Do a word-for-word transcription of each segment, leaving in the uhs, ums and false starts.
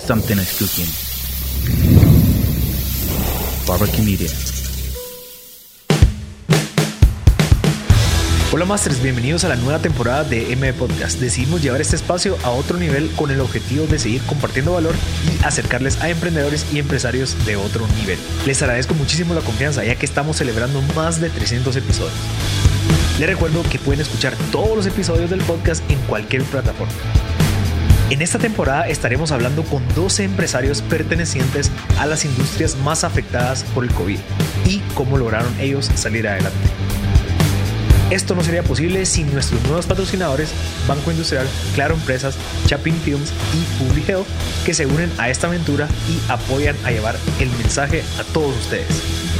something is cooking. Barbecue Media. Hola Masters, bienvenidos a la nueva temporada de M Podcast. Decidimos llevar este espacio a otro nivel con el objetivo de seguir compartiendo valor y acercarles a emprendedores y empresarios de otro nivel. Les agradezco muchísimo la confianza ya que estamos celebrando más de trescientos episodios. Les recuerdo que pueden escuchar todos los episodios del podcast en cualquier plataforma. En esta temporada estaremos hablando con doce empresarios pertenecientes a las industrias más afectadas por el COVID y cómo lograron ellos salir adelante. Esto no sería posible sin nuestros nuevos patrocinadores Banco Industrial, Claro Empresas, Chapin Films y Public Health, que se unen a esta aventura y apoyan a llevar el mensaje a todos ustedes.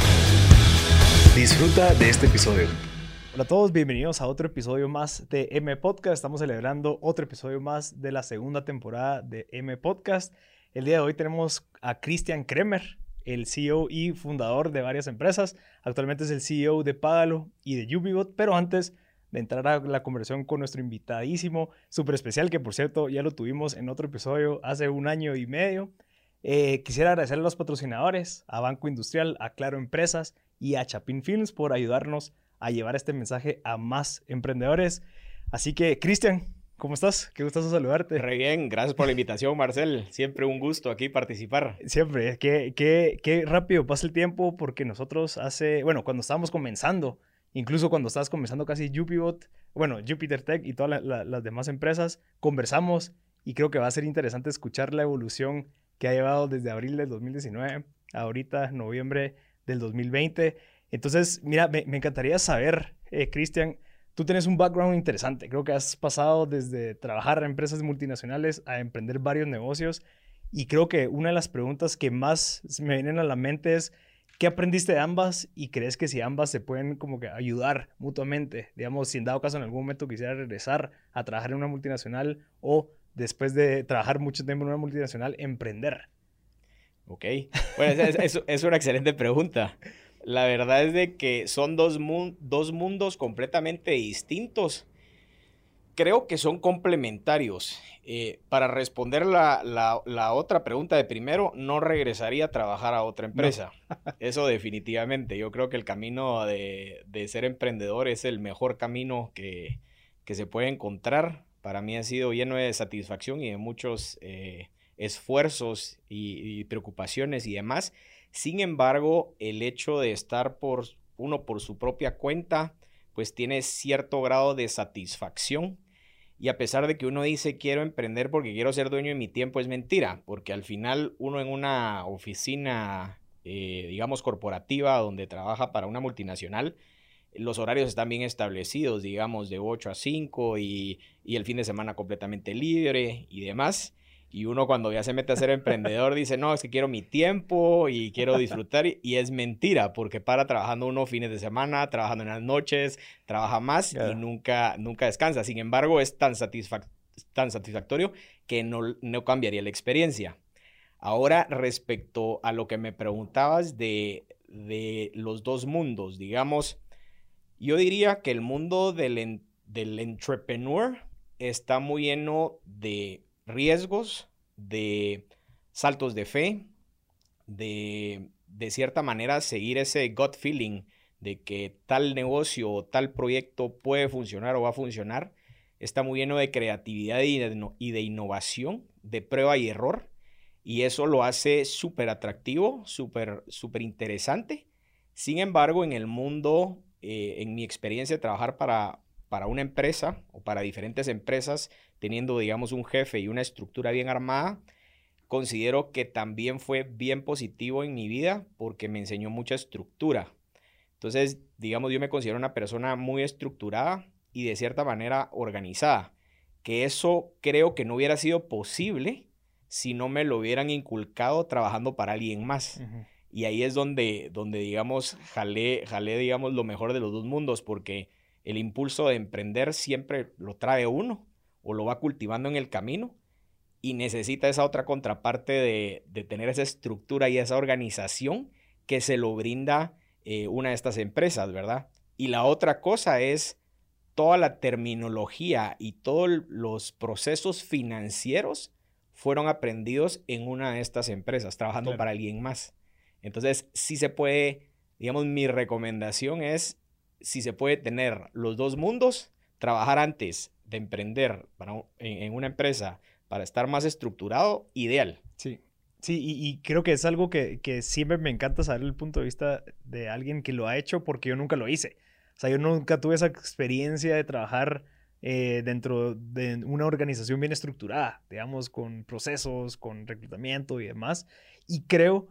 Disfruta de este episodio. Hola a todos, bienvenidos a otro episodio más de M Podcast. Estamos celebrando otro episodio más de la segunda temporada de M Podcast. El día de hoy tenemos a Christian Kremer, el C E O y fundador de varias empresas. Actualmente es el C E O de Págalo y de Ubibot. Pero antes de entrar a la conversación con nuestro invitadísimo, súper especial, que por cierto ya lo tuvimos en otro episodio hace un año y medio, eh, quisiera agradecer a los patrocinadores, a Banco Industrial, a Claro Empresas y a Chapin Films por ayudarnos a llevar este mensaje a más emprendedores. Así que, Christian, ¿cómo estás? Qué gustoso saludarte. Re bien, gracias por la invitación, Marcel. Siempre un gusto aquí participar. Siempre, qué, qué, qué rápido pasa el tiempo, porque nosotros hace, bueno, cuando estábamos comenzando, incluso cuando estabas comenzando casi Ubibot, bueno, Jupiter Tech y todas la, la, las demás empresas, conversamos y creo que va a ser interesante escuchar la evolución que ha llevado desde abril del dos mil diecinueve a ahorita, noviembre del dos mil veinte. Entonces, mira, me, me encantaría saber, eh, Christian, tú tienes un background interesante. Creo que has pasado desde trabajar en empresas multinacionales a emprender varios negocios. Y creo que una de las preguntas que más me vienen a la mente es, ¿qué aprendiste de ambas? Y crees que si ambas se pueden como que ayudar mutuamente. Digamos, si en dado caso en algún momento quisiera regresar a trabajar en una multinacional o después de trabajar mucho tiempo en una multinacional, emprender. Ok, bueno, es, es, es una excelente pregunta. La verdad es de que son dos, mun- dos mundos completamente distintos. Creo que son complementarios. Eh, para responder la, la, la otra pregunta de primero, no regresaría a trabajar a otra empresa. No. Eso definitivamente. Yo creo que el camino de, de ser emprendedor es el mejor camino que, que se puede encontrar. Para mí ha sido lleno de satisfacción y de muchos eh, esfuerzos y, y preocupaciones y demás. Sin embargo, el hecho de estar por uno por su propia cuenta, pues tiene cierto grado de satisfacción. Y a pesar de que uno dice quiero emprender porque quiero ser dueño de mi tiempo, es mentira. Porque al final uno en una oficina, eh, digamos, corporativa donde trabaja para una multinacional, los horarios están bien establecidos, digamos, de ocho a cinco y, y el fin de semana completamente libre y demás. Y uno cuando ya se mete a ser emprendedor dice, no, es que quiero mi tiempo y quiero disfrutar. Y es mentira, porque para trabajando uno fines de semana, trabajando en las noches, trabaja más yeah. y nunca, nunca descansa. Sin embargo, es tan, satisfac- tan satisfactorio que no, no cambiaría la experiencia. Ahora, respecto a lo que me preguntabas de, de los dos mundos, digamos, yo diría que el mundo del, del entrepreneur está muy lleno de riesgos, de saltos de fe, de, de cierta manera seguir ese gut feeling de que tal negocio o tal proyecto puede funcionar o va a funcionar. Está muy lleno de creatividad y de, y de innovación, de prueba y error, y eso lo hace súper atractivo, súper súper interesante. Sin embargo, en el mundo, eh, en mi experiencia de trabajar para, para una empresa o para diferentes empresas, teniendo, digamos, un jefe y una estructura bien armada, considero que también fue bien positivo en mi vida porque me enseñó mucha estructura. Entonces, digamos, yo me considero una persona muy estructurada y de cierta manera organizada, que eso creo que no hubiera sido posible si no me lo hubieran inculcado trabajando para alguien más. Uh-huh. Y ahí es donde, donde digamos, jalé, jalé, digamos, lo mejor de los dos mundos, porque el impulso de emprender siempre lo trae uno, o lo va cultivando en el camino y necesita esa otra contraparte de, de tener esa estructura y esa organización que se lo brinda eh, una de estas empresas, ¿verdad? Y la otra cosa es toda la terminología y todos los procesos financieros fueron aprendidos en una de estas empresas, trabajando Claro. para alguien más. Entonces, sí se puede, digamos, mi recomendación es, si se puede tener los dos mundos, trabajar antes de emprender para, un- en, en una empresa para estar más estructurado, ideal. Sí, sí, y, y creo que es algo que, que siempre me encanta saber el punto de vista de alguien que lo ha hecho porque yo nunca lo hice. O sea, yo nunca tuve esa experiencia de trabajar eh, dentro de una organización bien estructurada, digamos, con procesos, con reclutamiento y demás. Y creo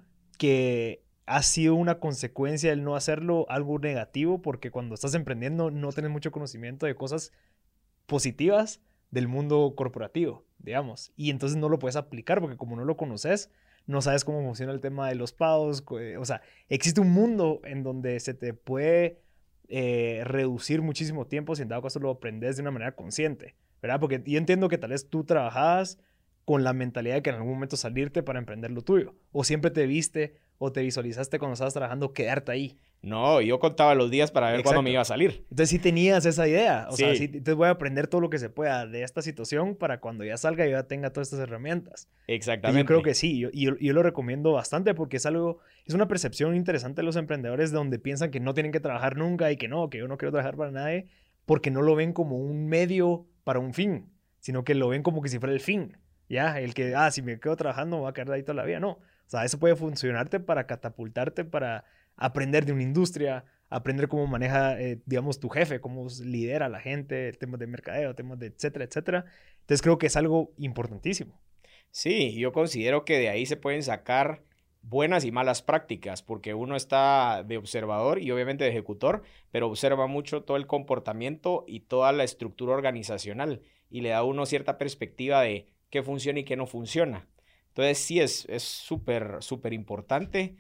que ha sido una consecuencia el no hacerlo algo negativo porque cuando estás emprendiendo no tienes mucho conocimiento de cosas positivas del mundo corporativo, digamos. Y entonces no lo puedes aplicar porque como no lo conoces, no sabes cómo funciona el tema de los pagos. O sea, existe un mundo en donde se te puede eh, reducir muchísimo tiempo si en dado caso lo aprendes de una manera consciente, ¿verdad? Porque yo entiendo que tal vez tú trabajabas con la mentalidad de que en algún momento salirte para emprender lo tuyo. O siempre te viste o te visualizaste cuando estabas trabajando quedarte ahí. No, yo contaba los días para ver cuándo me Exacto. iba a salir. Entonces sí tenías esa idea, o sea, Sí. sí, entonces voy a aprender todo lo que se pueda de esta situación para cuando ya salga yo ya tenga todas estas herramientas. Entonces, Exactamente. yo creo que sí, yo, y yo, yo lo recomiendo bastante porque es algo, es una percepción interesante de los emprendedores donde piensan que no tienen que trabajar nunca y que no, que yo no quiero trabajar para nadie porque no lo ven como un medio para un fin, sino que lo ven como que si fuera el fin, ¿ya? El que, ah, si me quedo trabajando me voy a quedar ahí toda la vida, no. O sea, eso puede funcionarte para catapultarte, para aprender de una industria, aprender cómo maneja, eh, digamos, tu jefe, cómo lidera a la gente, temas de mercadeo, temas de etcétera, etcétera. Entonces creo que es algo importantísimo. Sí, yo considero que de ahí se pueden sacar buenas y malas prácticas, porque uno está de observador y obviamente de ejecutor, pero observa mucho todo el comportamiento y toda la estructura organizacional y le da a uno cierta perspectiva de qué funciona y qué no funciona. Entonces sí es es súper, súper importante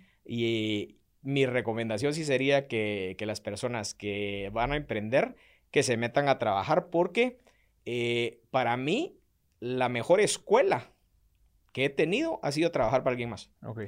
y mi recomendación sí sería que, que las personas que van a emprender, que se metan a trabajar porque eh, para mí la mejor escuela que he tenido ha sido trabajar para alguien más. Ok.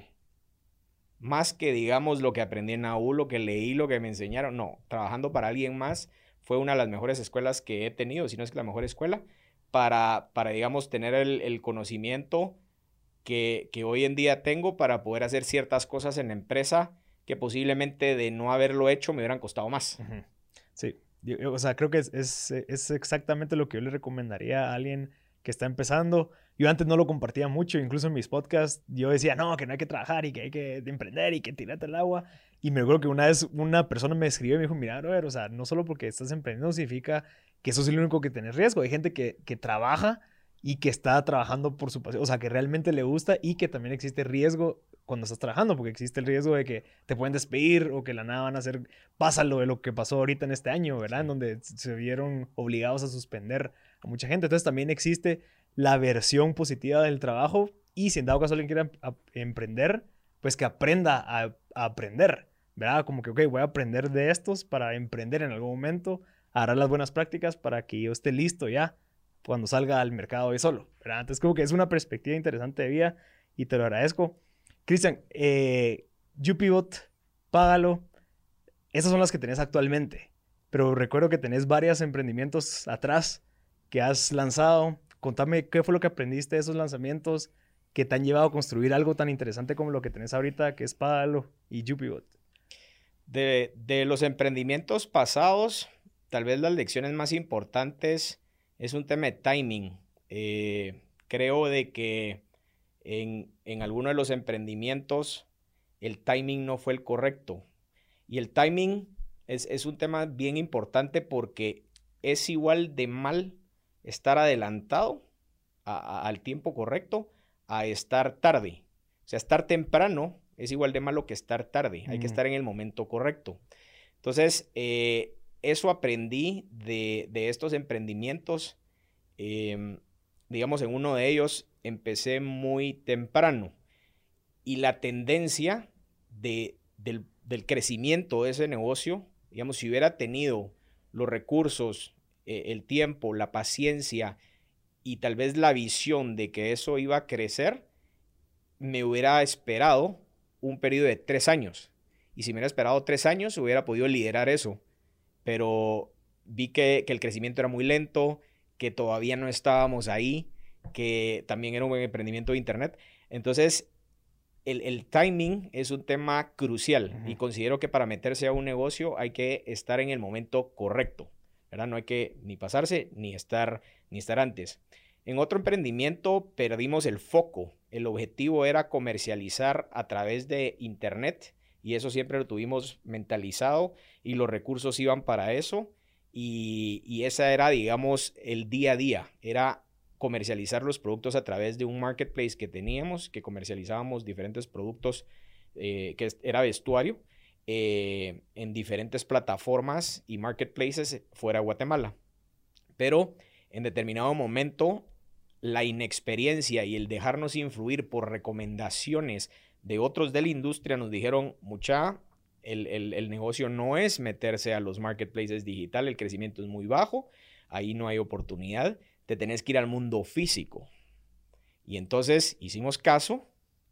Más que, digamos, lo que aprendí en A U, lo que leí, lo que me enseñaron. No, trabajando para alguien más fue una de las mejores escuelas que he tenido, si no es que la mejor escuela, para, para digamos, tener el, el conocimiento que, que hoy en día tengo para poder hacer ciertas cosas en la empresa que posiblemente de no haberlo hecho me hubieran costado más. Ujú. Sí, yo- yo, o sea, creo que es, es, es exactamente lo que yo le recomendaría a alguien que está empezando. Yo antes no lo compartía mucho, incluso en mis podcasts yo decía, no, que no hay que trabajar y que hay que emprender y que tirarte al agua. Y me acuerdo que una vez una persona me escribió y me dijo, mira, brother, o sea, no solo porque estás emprendiendo significa que eso es el único que tenés riesgo. Hay gente que, que trabaja y que está trabajando por su pasión, o sea, que realmente le gusta y que también existe riesgo cuando estás trabajando, porque existe el riesgo de que te pueden despedir o que la nada van a hacer, pasa lo de lo que pasó ahorita en este año, ¿verdad? Sí. En donde se vieron obligados a suspender a mucha gente. Entonces también existe la versión positiva del trabajo y si en dado caso alguien quiera em- emprender, pues que aprenda a, a aprender, ¿verdad? Como que, ok, voy a aprender de estos para emprender en algún momento, agarrar las buenas prácticas para que yo esté listo ya cuando salga al mercado de solo, ¿verdad? Entonces como que es una perspectiva interesante de vida y te lo agradezco. Cristian, eh, UPivot, Págalo, esas son las que tenés actualmente, pero recuerdo que tenés varios emprendimientos atrás que has lanzado. Contame qué fue lo que aprendiste de esos lanzamientos que te han llevado a construir algo tan interesante como lo que tenés ahorita, que es Págalo y UPivot. De, de los emprendimientos pasados, tal vez las lecciones más importantes es un tema de timing. Eh, creo de que en, en algunos de los emprendimientos el timing no fue el correcto. Y el timing es, es un tema bien importante porque es igual de mal estar adelantado a- a- al tiempo correcto a estar tarde. O sea, estar temprano es igual de malo que estar tarde. Hay que Mm. estar en el momento correcto. Entonces, eh, eso aprendí de, de estos emprendimientos. Em, digamos, en uno de ellos empecé muy temprano y la tendencia de, del, del crecimiento de ese negocio, digamos, si hubiera tenido los recursos, eh, el tiempo, la paciencia y tal vez la visión de que eso iba a crecer, me hubiera esperado un periodo de tres años. Y si me hubiera esperado tres años, hubiera podido liderar eso. Pero vi que, que el crecimiento era muy lento, que todavía no estábamos ahí que también era un emprendimiento de internet. Entonces, el, el timing es un tema crucial uh-huh. y considero que para meterse a un negocio hay que estar en el momento correcto, ¿verdad? No hay que ni pasarse ni estar, ni estar antes. En otro emprendimiento perdimos el foco. El objetivo era comercializar a través de internet y eso siempre lo tuvimos mentalizado y los recursos iban para eso y, y esa era, digamos, el día a día. Era comercializar los productos a través de un marketplace que teníamos, que comercializábamos diferentes productos, eh, que era vestuario, eh, en diferentes plataformas y marketplaces fuera de Guatemala. Pero en determinado momento, la inexperiencia y el dejarnos influir por recomendaciones de otros de la industria nos dijeron, mucha, el, el, el negocio no es meterse a los marketplaces digital, el crecimiento es muy bajo, ahí no hay oportunidad, te tenés que ir al mundo físico. Y entonces hicimos caso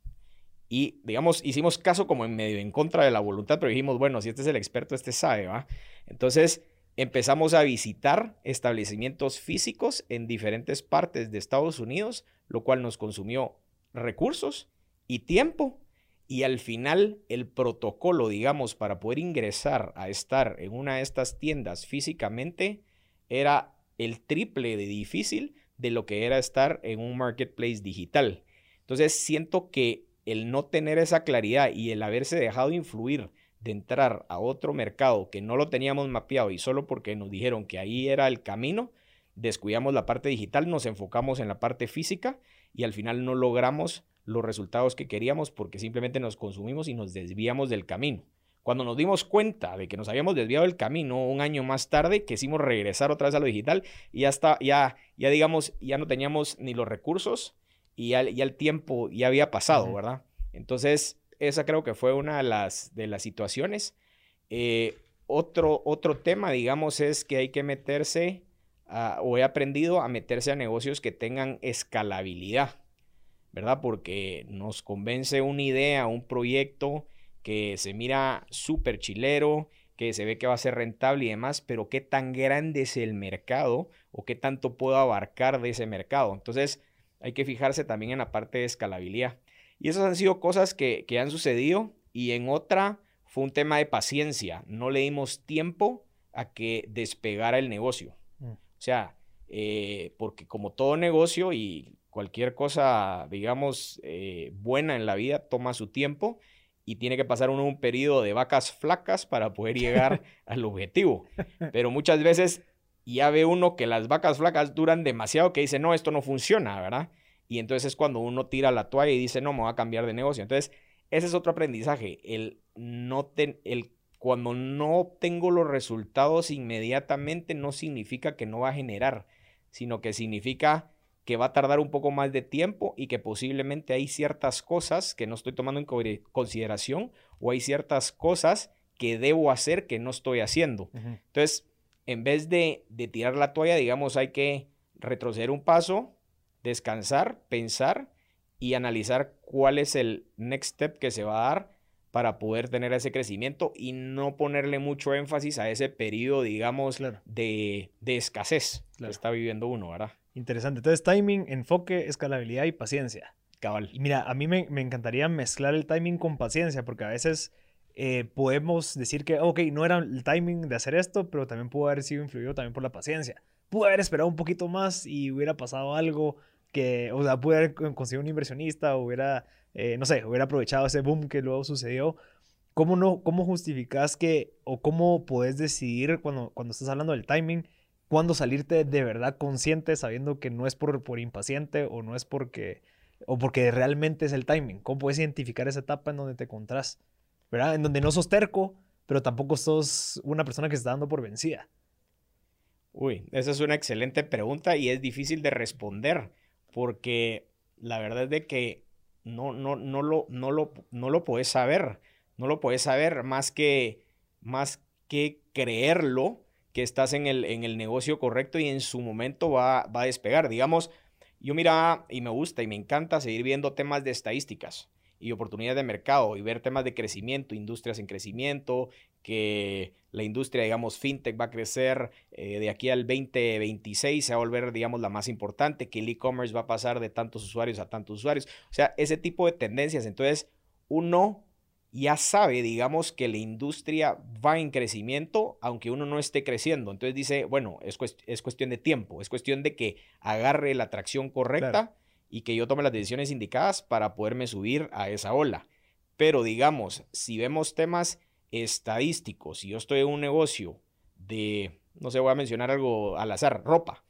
y, digamos, hicimos caso como en medio en contra de la voluntad, pero dijimos, bueno, si este es el experto, este sabe, ¿va? Entonces empezamos a visitar establecimientos físicos en diferentes partes de Estados Unidos, lo cual nos consumió recursos y tiempo. Y al final el protocolo, digamos, para poder ingresar a estar en una de estas tiendas físicamente era el triple de difícil de lo que era estar en un marketplace digital. Entonces siento que el no tener esa claridad y el haberse dejado influir de entrar a otro mercado que no lo teníamos mapeado y solo porque nos dijeron que ahí era el camino, descuidamos la parte digital, nos enfocamos en la parte física y al final no logramos los resultados que queríamos porque simplemente nos consumimos y nos desviamos del camino. Cuando nos dimos cuenta de que nos habíamos desviado del camino un año más tarde, quisimos regresar otra vez a lo digital y ya, está, ya, ya digamos, ya no teníamos ni los recursos y ya, ya el tiempo ya había pasado, uh-huh. ¿verdad? Entonces, esa creo que fue una de las, de las situaciones. Eh, otro, otro tema, digamos, es que hay que meterse, a, o he aprendido a meterse a negocios que tengan escalabilidad, ¿verdad? Porque nos convence una idea, un proyecto que se mira súper chilero, que se ve que va a ser rentable y demás, pero qué tan grande es el mercado o qué tanto puedo abarcar de ese mercado. Entonces, hay que fijarse también en la parte de escalabilidad. Y esas han sido cosas que, que han sucedido y en otra fue un tema de paciencia. No le dimos tiempo a que despegara el negocio. Mm. O sea, eh, porque como todo negocio y cualquier cosa, digamos, eh, buena en la vida toma su tiempo y tiene que pasar uno un periodo de vacas flacas para poder llegar al objetivo. Pero muchas veces ya ve uno que las vacas flacas duran demasiado que dice, no, esto no funciona, ¿verdad? Y entonces es cuando uno tira la toalla y dice, no, me voy a cambiar de negocio. Entonces, ese es otro aprendizaje. El no ten, el, cuando no obtengo los resultados inmediatamente no significa que no va a generar, sino que significa que va a tardar un poco más de tiempo y que posiblemente hay ciertas cosas que no estoy tomando en consideración o hay ciertas cosas que debo hacer que no estoy haciendo. Uh-huh. Entonces, en vez de, de tirar la toalla, digamos, hay que retroceder un paso, descansar, pensar y analizar cuál es el next step que se va a dar para poder tener ese crecimiento y no ponerle mucho énfasis a ese periodo, digamos, claro. de, de escasez claro. que está viviendo uno, ¿verdad? Interesante. Entonces, timing, enfoque, escalabilidad y paciencia. Cabal. Y mira, a mí me, me encantaría mezclar el timing con paciencia porque a veces eh, podemos decir que, ok, no era el timing de hacer esto, pero también pudo haber sido influido también por la paciencia. Pude haber esperado un poquito más y hubiera pasado algo que, o sea, pude haber conseguido un inversionista, hubiera, eh, no sé, hubiera aprovechado ese boom que luego sucedió. ¿Cómo no, cómo justificas que, o cómo podés decidir cuando, cuando estás hablando del timing, cuándo salirte de verdad consciente sabiendo que no es por, por impaciente o no es porque, o porque realmente es el timing? ¿Cómo puedes identificar esa etapa en donde te encontrás, ¿verdad? En donde no sos terco, pero tampoco sos una persona que se está dando por vencida. Uy, esa es una excelente pregunta y es difícil de responder porque la verdad es de que no, no, no, lo, no, lo, no lo puedes saber, no lo puedes saber más que, más que creerlo que estás en el, en el negocio correcto y en su momento va, va a despegar. Digamos, yo mira y me gusta y me encanta seguir viendo temas de estadísticas y oportunidades de mercado y ver temas de crecimiento, industrias en crecimiento, que la industria, digamos, fintech va a crecer eh, de aquí al veinte veintiséis, se va a volver, digamos, la más importante, que el e-commerce va a pasar de tantos usuarios a tantos usuarios. O sea, ese tipo de tendencias. Entonces, uno ya sabe, digamos, que la industria va en crecimiento, aunque uno no esté creciendo. Entonces dice, bueno, es, cuest es cuestión de tiempo, es cuestión de que agarre la tracción correcta, claro, y que yo tome las decisiones indicadas para poderme subir a esa ola. Pero, digamos, si vemos temas estadísticos, si yo estoy en un negocio de, no sé, voy a mencionar algo al azar, ropa,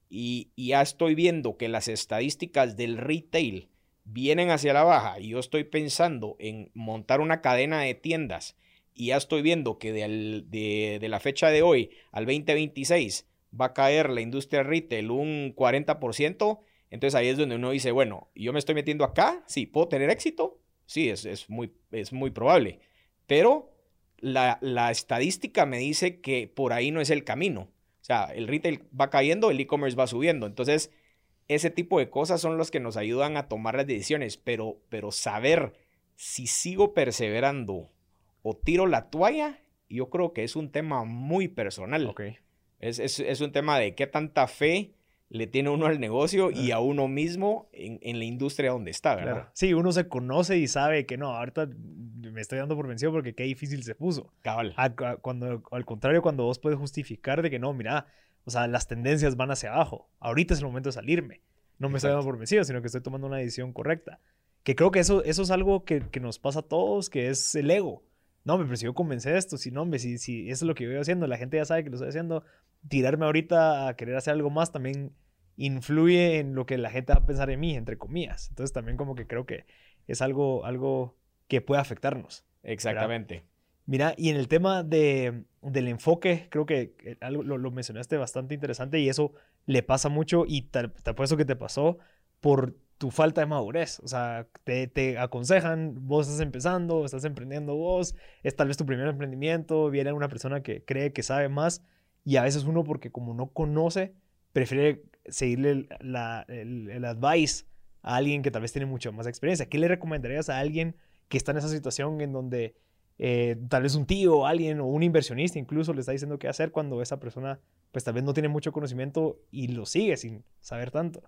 y, y ya estoy viendo que las estadísticas del retail vienen hacia la baja y yo estoy pensando en montar una cadena de tiendas y ya estoy viendo que de, al, de, de la fecha de hoy al veinte veintiséis va a caer la industria retail un cuarenta por ciento, entonces ahí es donde uno dice, bueno, yo me estoy metiendo acá, sí, ¿puedo tener éxito? Sí, es, es, muy, es muy probable, pero la, la estadística me dice que por ahí no es el camino. O sea, el retail va cayendo, el e-commerce va subiendo, entonces ese tipo de cosas son los que nos ayudan a tomar las decisiones, pero, pero saber si sigo perseverando o tiro la toalla, yo creo que es un tema muy personal. Okay. Es, es, es un tema de qué tanta fe le tiene uno al negocio y a uno mismo en, en la industria donde está, ¿verdad? Claro. Sí, uno se conoce y sabe que no, ahorita me estoy dando por vencido porque qué difícil se puso. Cabal. A, a, cuando, al contrario, cuando vos puedes justificar de que no, mira, o sea, las tendencias van hacia abajo. Ahorita es el momento de salirme. No me Exacto. Estoy dando por vencido, sino que estoy tomando una decisión correcta. Que creo que eso, eso es algo que, que nos pasa a todos, que es el ego. No, me presigo convencer esto. Si no, hombre, si, si eso es lo que yo voy haciendo, la gente ya sabe que lo estoy haciendo. Tirarme ahorita a querer hacer algo más también influye en lo que la gente va a pensar en mí, entre comillas. Entonces también como que creo que es algo, algo que puede afectarnos. Exactamente. ¿Verdad? Mira, y en el tema de, del enfoque, creo que algo, lo, lo mencionaste bastante interesante y eso le pasa mucho y te, te apuesto que te pasó por tu falta de madurez. O sea, te, te aconsejan, vos estás empezando, estás emprendiendo vos, es tal vez tu primer emprendimiento, viene una persona que cree que sabe más y a veces uno porque como no conoce, prefiere seguirle la, el, el advice a alguien que tal vez tiene mucha más experiencia. ¿Qué le recomendarías a alguien que está en esa situación en donde Eh, tal vez un tío, alguien o un inversionista incluso le está diciendo qué hacer cuando esa persona pues tal vez no tiene mucho conocimiento y lo sigue sin saber tanto?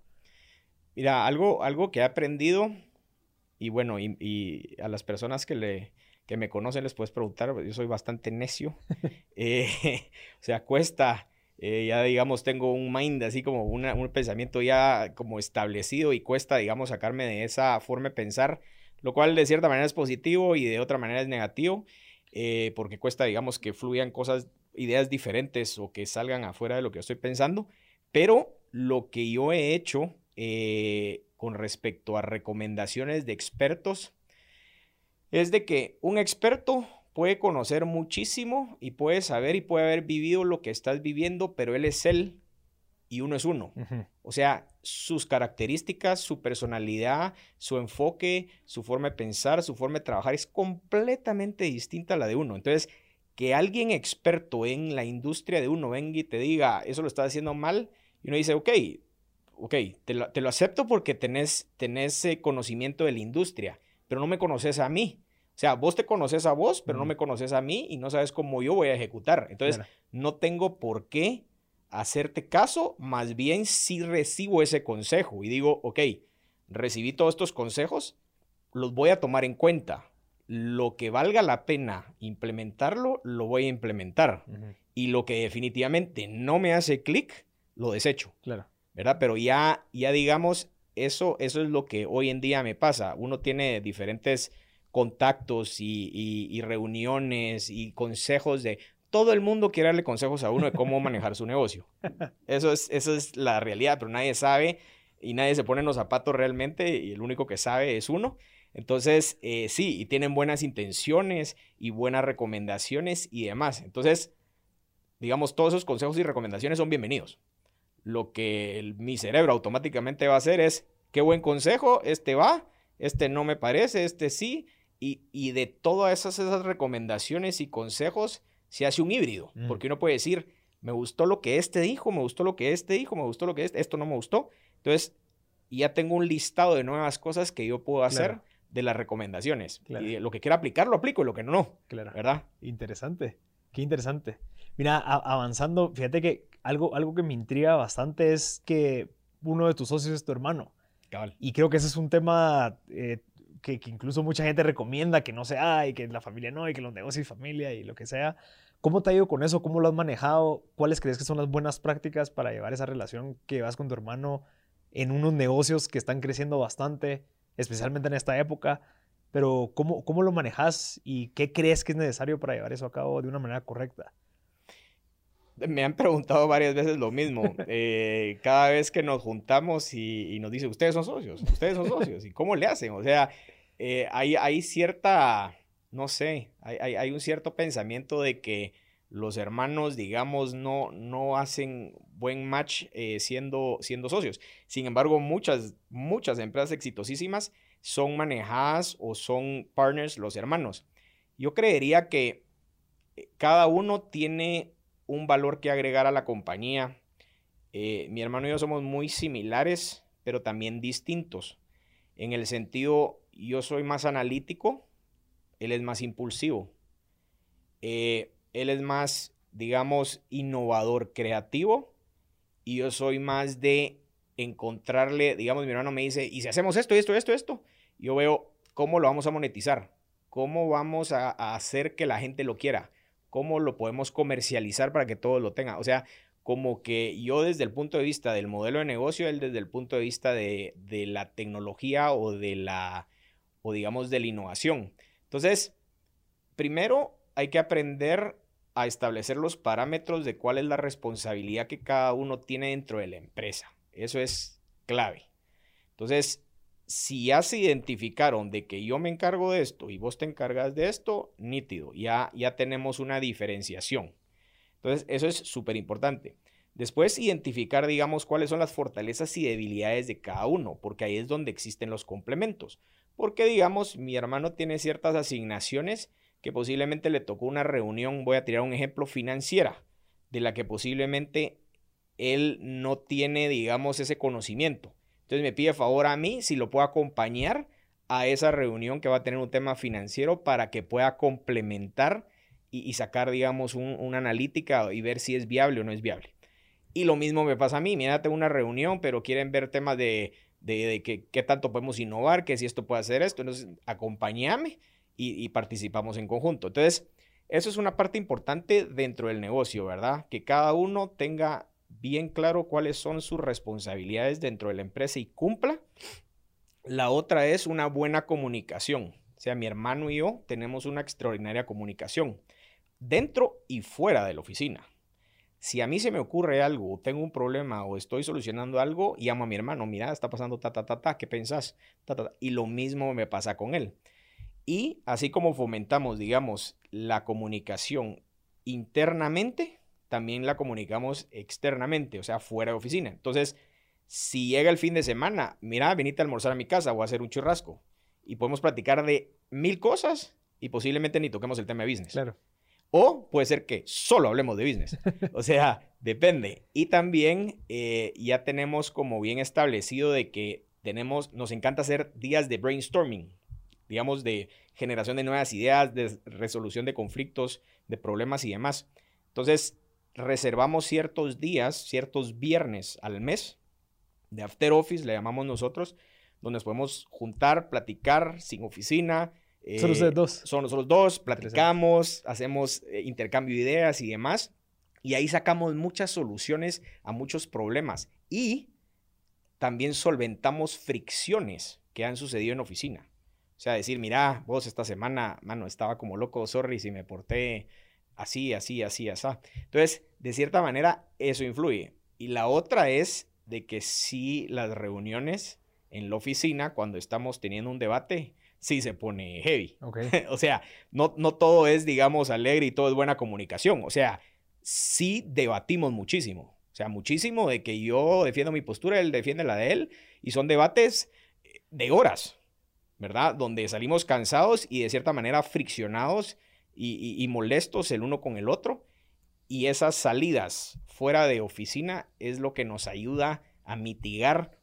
Mira, algo, algo que he aprendido y bueno, y, y a las personas que, le, que me conocen les puedes preguntar, yo soy bastante necio, eh, o sea, cuesta, eh, ya digamos tengo un mind así como una, un pensamiento ya como establecido y cuesta digamos sacarme de esa forma de pensar, lo cual de cierta manera es positivo y de otra manera es negativo, eh, porque cuesta, digamos, que fluyan cosas, ideas diferentes o que salgan afuera de lo que estoy pensando. Pero lo que yo he hecho eh, con respecto a recomendaciones de expertos es de que un experto puede conocer muchísimo y puede saber y puede haber vivido lo que estás viviendo, pero él es él y uno es uno. Uh-huh. O sea, sus características, su personalidad, su enfoque, su forma de pensar, su forma de trabajar es completamente distinta a la de uno. Entonces, que alguien experto en la industria de uno venga y te diga, eso lo estás haciendo mal, y uno dice, ok, ok, te lo, te lo acepto porque tenés, tenés conocimiento de la industria, pero no me conoces a mí. O sea, vos te conoces a vos, pero uh-huh. no me conoces a mí y no sabes cómo yo voy a ejecutar. Entonces, claro. no tengo por qué hacerte caso, más bien si recibo ese consejo y digo, ok, recibí todos estos consejos, los voy a tomar en cuenta. Lo que valga la pena implementarlo, lo voy a implementar. Uh-huh. Y lo que definitivamente no me hace clic, lo desecho. Claro. ¿Verdad? Pero ya, ya digamos, eso, eso es lo que hoy en día me pasa. Uno tiene diferentes contactos y, y, y reuniones y consejos de... Todo el mundo quiere darle consejos a uno de cómo manejar su negocio. Eso es, eso es la realidad, pero nadie sabe y nadie se pone en los zapatos realmente y el único que sabe es uno. Entonces, eh, sí, y tienen buenas intenciones y buenas recomendaciones y demás. Entonces, digamos, todos esos consejos y recomendaciones son bienvenidos. Lo que el, mi cerebro automáticamente va a hacer es, qué buen consejo, este va, este no me parece, este sí. Y, y de todas esas, esas recomendaciones y consejos se hace un híbrido, mm. porque uno puede decir, me gustó lo que este dijo, me gustó lo que este dijo, me gustó lo que este, esto no me gustó. Entonces, ya tengo un listado de nuevas cosas que yo puedo hacer claro. de las recomendaciones. Claro. Y lo que quiera aplicar, lo aplico y lo que no, no. Claro. ¿Verdad? Interesante. Qué interesante. Mira, a- avanzando, fíjate que algo, algo que me intriga bastante es que uno de tus socios es tu hermano. Cabal. Y creo que ese es un tema eh, que, que incluso mucha gente recomienda que no se haga y que la familia no, y que los negocios y familia y lo que sea. ¿Cómo te ha ido con eso? ¿Cómo lo has manejado? ¿Cuáles crees que son las buenas prácticas para llevar esa relación que llevas con tu hermano en unos negocios que están creciendo bastante, especialmente en esta época? Pero ¿cómo, cómo lo manejas y qué crees que es necesario para llevar eso a cabo de una manera correcta? Me han preguntado varias veces lo mismo. Eh, cada vez que nos juntamos y, y nos dicen, ustedes son socios, ustedes son socios. ¿Y cómo le hacen? O sea, eh, hay, hay cierta, no sé, hay, hay, hay un cierto pensamiento de que los hermanos, digamos, no, no hacen buen match eh, siendo, siendo socios. Sin embargo, muchas, muchas empresas exitosísimas son manejadas o son partners los hermanos. Yo creería que cada uno tiene un valor que agregar a la compañía. Eh, mi hermano y yo somos muy similares, pero también distintos. En el sentido, yo soy más analítico, él es más impulsivo. Eh, él es más, digamos, innovador, creativo, y yo soy más de encontrarle, digamos, mi hermano me dice, ¿y si hacemos esto, esto, esto, esto? Yo veo cómo lo vamos a monetizar, cómo vamos a, a hacer que la gente lo quiera, cómo lo podemos comercializar para que todos lo tengan. O sea, como que yo desde el punto de vista del modelo de negocio, él desde el punto de vista de, de la tecnología o de la, o digamos, de la innovación. Entonces, primero hay que aprender a establecer los parámetros de cuál es la responsabilidad que cada uno tiene dentro de la empresa. Eso es clave. Entonces, si ya se identificaron de que yo me encargo de esto y vos te encargas de esto, nítido, ya, ya tenemos una diferenciación. Entonces, eso es súper importante. Después, identificar, digamos, cuáles son las fortalezas y debilidades de cada uno, porque ahí es donde existen los complementos. Porque, digamos, mi hermano tiene ciertas asignaciones que posiblemente le tocó una reunión, voy a tirar un ejemplo, financiera, de la que posiblemente él no tiene, digamos, ese conocimiento. Entonces me pide favor a mí si lo puedo acompañar a esa reunión que va a tener un tema financiero para que pueda complementar y, y sacar, digamos, un, una analítica y ver si es viable o no es viable. Y lo mismo me pasa a mí. Mira, tengo una reunión, pero quieren ver temas de, de, de que, qué tanto podemos innovar, que si esto puede hacer esto. Entonces, acompáñame y, y participamos en conjunto. Entonces, eso es una parte importante dentro del negocio, ¿verdad? Que cada uno tenga bien claro cuáles son sus responsabilidades dentro de la empresa y cumpla. La otra es una buena comunicación. O sea, mi hermano y yo tenemos una extraordinaria comunicación dentro y fuera de la oficina. Si a mí se me ocurre algo, o tengo un problema o estoy solucionando algo, llamo a mi hermano, mira, está pasando ta, ta, ta, ta, ¿qué pensás? Ta, ta, ta. Y lo mismo me pasa con él. Y así como fomentamos, digamos, la comunicación internamente, también la comunicamos externamente, o sea, fuera de oficina. Entonces, si llega el fin de semana, mira, venite a almorzar a mi casa o a hacer un churrasco. Y podemos platicar de mil cosas y posiblemente ni toquemos el tema de business. Claro. O puede ser que solo hablemos de business. O sea, depende. Y también eh, ya tenemos como bien establecido de que tenemos, nos encanta hacer días de brainstorming, digamos, de generación de nuevas ideas, de resolución de conflictos, de problemas y demás. Entonces, reservamos ciertos días, ciertos viernes al mes, de after office, le llamamos nosotros, donde nos podemos juntar, platicar, sin oficina. Eh, ¿Son ustedes dos? Son nosotros dos, platicamos, hacemos eh, intercambio de ideas y demás. Y ahí sacamos muchas soluciones a muchos problemas. Y también solventamos fricciones que han sucedido en oficina. O sea, decir, mira, vos esta semana, mano, estaba como loco, sorry si me porté así, así, así, así. Entonces, de cierta manera, eso influye. Y la otra es de que sí, las reuniones en la oficina, cuando estamos teniendo un debate, sí se pone heavy. Okay. O sea, no, no todo es, digamos, alegre y todo es buena comunicación. O sea, sí debatimos muchísimo. O sea, muchísimo de que yo defiendo mi postura, él defiende la de él. Y son debates de horas, ¿verdad? Donde salimos cansados y de cierta manera friccionados y, y, y molestos el uno con el otro. Y esas salidas fuera de oficina es lo que nos ayuda a mitigar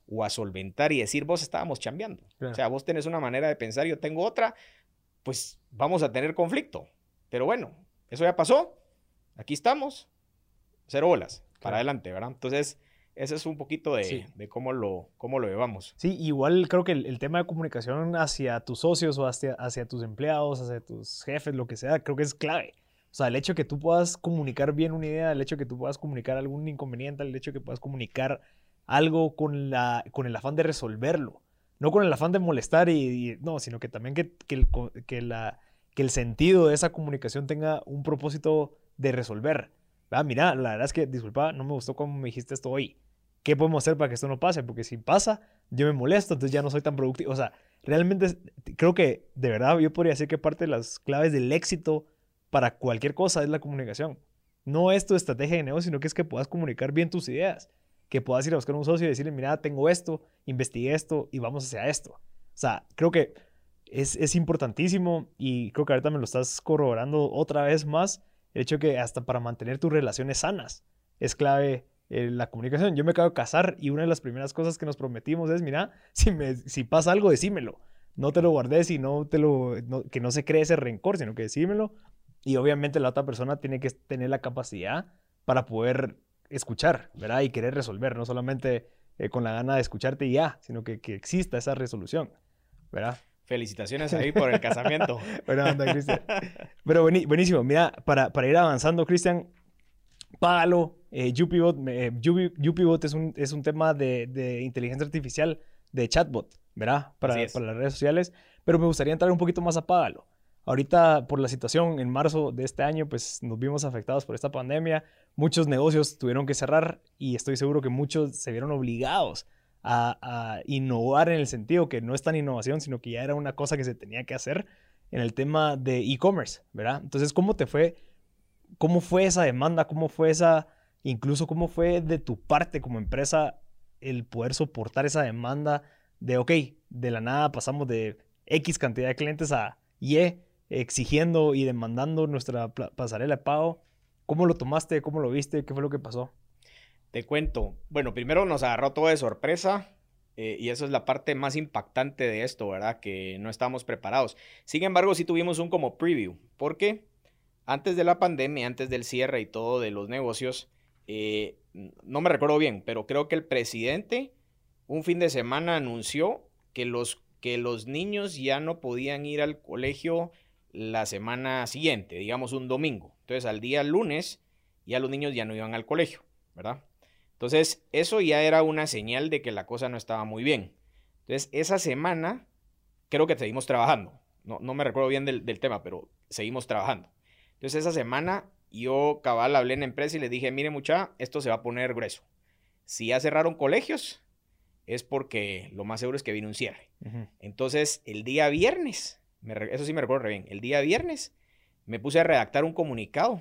o a solventar y decir, vos estábamos chambeando. Claro. O sea, vos tenés una manera de pensar, yo tengo otra, pues vamos a tener conflicto. Pero bueno, eso ya pasó, aquí estamos, cero bolas, claro. Para adelante, ¿verdad? Entonces, ese es un poquito de, sí. de cómo, lo, cómo lo llevamos. Sí, igual creo que el, el tema de comunicación hacia tus socios o hacia, hacia tus empleados, hacia tus jefes, lo que sea, creo que es clave. O sea, el hecho de que tú puedas comunicar bien una idea, el hecho de que tú puedas comunicar algún inconveniente, el hecho de que puedas comunicar algo con, la, con el afán de resolverlo. No con el afán de molestar y, y no, sino que también que, que, el, que, la, que el sentido de esa comunicación tenga un propósito de resolver. Ah, mira, la verdad es que, disculpa, no me gustó cómo me dijiste esto hoy. ¿Qué podemos hacer para que esto no pase? Porque si pasa, yo me molesto, entonces ya no soy tan productivo. O sea, realmente creo que, de verdad, yo podría decir que parte de las claves del éxito para cualquier cosa es la comunicación. No es tu estrategia de negocio, sino que es que puedas comunicar bien tus ideas. Que puedas ir a buscar a un socio y decirle, mira, tengo esto, investigué esto y vamos hacia esto. O sea, creo que es, es importantísimo y creo que ahorita me lo estás corroborando otra vez más. El hecho que hasta para mantener tus relaciones sanas es clave eh, la comunicación. Yo me acabo de casar y una de las primeras cosas que nos prometimos es, mira, si, me, si pasa algo, decímelo. No te lo guardes y no te lo, no, que no se cree ese rencor, sino que decímelo. Y obviamente la otra persona tiene que tener la capacidad para poder escuchar, ¿verdad? Y querer resolver, no solamente eh, con la gana de escucharte y ya, sino que, que exista esa resolución, ¿verdad? Felicitaciones ahí por el casamiento. Buena onda, Cristian. Pero buenísimo. Mira, para, para ir avanzando, Cristian, págalo. Eh, UPivot, eh, UPivot es un, es un tema de, de inteligencia artificial, de chatbot, ¿verdad? Para, para las redes sociales. Pero me gustaría entrar un poquito más a págalo. Ahorita, por la situación, en marzo de este año, pues nos vimos afectados por esta pandemia. Muchos negocios tuvieron que cerrar y estoy seguro que muchos se vieron obligados a, a innovar en el sentido que no es tan innovación, sino que ya era una cosa que se tenía que hacer en el tema de e-commerce, ¿verdad? Entonces, ¿cómo te fue? ¿Cómo fue esa demanda? ¿Cómo fue esa, incluso cómo fue de tu parte como empresa el poder soportar esa demanda de, ok, de la nada pasamos de X cantidad de clientes a Y, exigiendo y demandando nuestra pasarela de pago? ¿Cómo lo tomaste? ¿Cómo lo viste? ¿Qué fue lo que pasó? Te cuento. Bueno, primero nos agarró todo de sorpresa eh, y eso es la parte más impactante de esto, ¿verdad? Que no estábamos preparados. Sin embargo, sí tuvimos un como preview. ¿Por qué? Antes de la pandemia, antes del cierre y todo de los negocios, eh, no me recuerdo bien, pero creo que el presidente un fin de semana anunció que los, que los niños ya no podían ir al colegio la semana siguiente, digamos un domingo. Entonces, al día lunes, ya los niños ya no iban al colegio, ¿verdad? Entonces, eso ya era una señal de que la cosa no estaba muy bien. Entonces, esa semana, creo que seguimos trabajando. No, no me recuerdo bien del, del tema, pero seguimos trabajando. Entonces, esa semana, yo cabal hablé en la empresa y les dije, mire mucha, esto se va a poner grueso. Si ya cerraron colegios, es porque lo más seguro es que viene un cierre. Uh-huh. Entonces, el día viernes... Me, eso sí me recuerdo re bien. El día viernes me puse a redactar un comunicado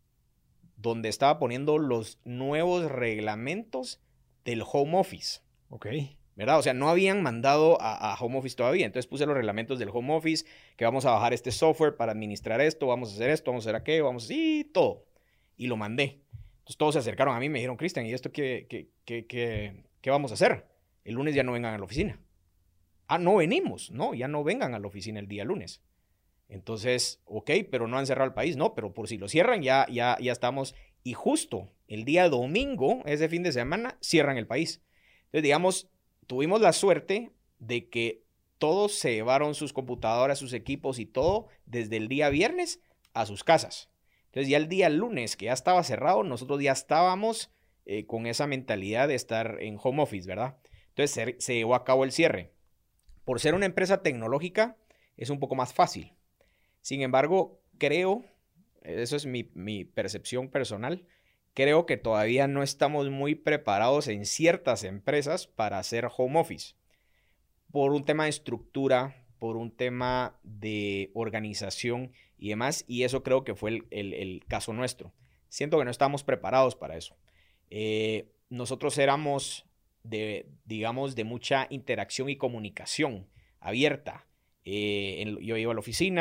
donde estaba poniendo los nuevos reglamentos del home office. Ok. ¿Verdad? O sea, no habían mandado a, a home office todavía. Entonces puse los reglamentos del home office, que vamos a bajar este software para administrar esto, vamos a hacer esto, vamos a hacer aquello, vamos a hacer y todo. Y lo mandé. Entonces todos se acercaron a mí y me dijeron, Cristian, ¿y esto qué, qué, qué, qué, qué vamos a hacer? El lunes ya no vengan a la oficina. Ah, no venimos. No, ya no vengan a la oficina el día lunes. Entonces, ok, pero no han cerrado el país. No, pero por si lo cierran, ya, ya, ya estamos. Y justo el día domingo, ese fin de semana, cierran el país. Entonces, digamos, tuvimos la suerte de que todos se llevaron sus computadoras, sus equipos y todo desde el día viernes a sus casas. Entonces, ya el día lunes, que ya estaba cerrado, nosotros ya estábamos eh, con esa mentalidad de estar en home office, ¿verdad? Entonces, se, se llevó a cabo el cierre. Por ser una empresa tecnológica, es un poco más fácil. Sin embargo, creo, eso es mi, mi percepción personal, creo que todavía no estamos muy preparados en ciertas empresas para hacer home office. Por un tema de estructura, por un tema de organización y demás. Y eso creo que fue el, el, el caso nuestro. Siento que no estamos preparados para eso. Eh, nosotros éramos... de, digamos, de mucha interacción y comunicación abierta. Eh, en, yo iba a la oficina